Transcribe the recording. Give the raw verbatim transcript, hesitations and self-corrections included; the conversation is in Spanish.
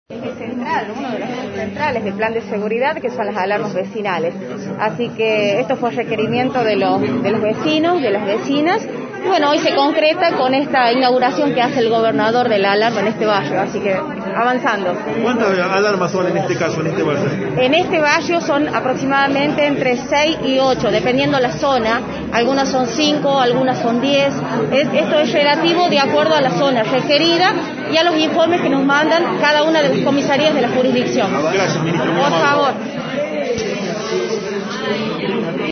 Eje central, uno de los ejes centrales del plan de seguridad, que son las alarmas vecinales. Así que esto fue requerimiento de los, de los vecinos, de las vecinas. Y bueno, hoy se concreta con esta inauguración que hace el gobernador de la alarma en este barrio, así que avanzando. ¿Cuántas alarmas son en este caso, en este barrio? En este barrio son aproximadamente entre seis y ocho, dependiendo la zona. Algunas son cinco, algunas son diez. Esto es relativo de acuerdo a la zona requerida y a los informes que nos mandan cada una de las comisarías de la jurisdicción. Gracias, ministro. Por favor.